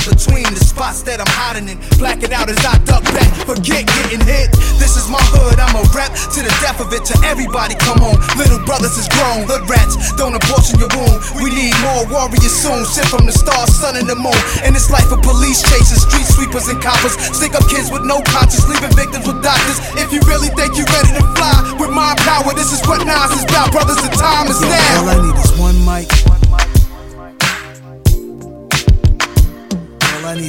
between the spots that I'm hiding in. Blacking out as I duck back, forget getting hit. This is my hood, I'm a rep to the death of it. To everybody, come on, little brothers is grown. Hood rats, don't abortion your womb. We need more warriors soon, sent from the stars, sun and the moon. In this life of police chasing, street sweepers and coppers, stick up kids with no conscience, leaving victims with doctors. If you really think you're ready to fly with my power, this is what Nas is about, brothers, the time is now. All I need is one mic,